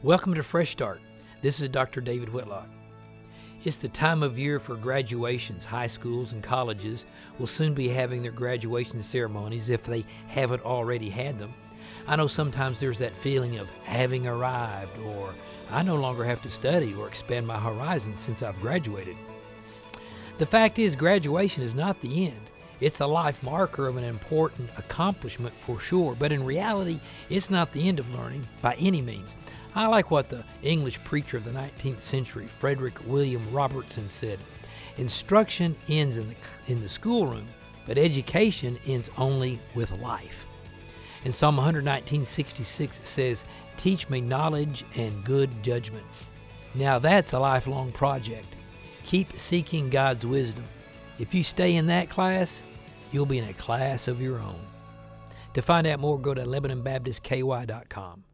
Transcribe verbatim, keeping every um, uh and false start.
Welcome to Fresh Start. This is Doctor David Whitlock. It's the time of year for graduations. High schools and colleges will soon be having their graduation ceremonies if they haven't already had them. I know sometimes there's that feeling of having arrived, or I no longer have to study or expand my horizons since I've graduated. The fact is, graduation is not the end. It's a life marker of an important accomplishment for sure, but in reality, it's not the end of learning by any means. I like what the English preacher of the nineteenth century, Frederick William Robertson, said. Instruction ends in the, in the schoolroom, but education ends only with life. And Psalm one nineteen sixty-six says, "Teach me knowledge and good judgment." Now that's a lifelong project. Keep seeking God's wisdom. If you stay in that class, you'll be in a class of your own. To find out more, go to Lebanon Baptist K Y dot com.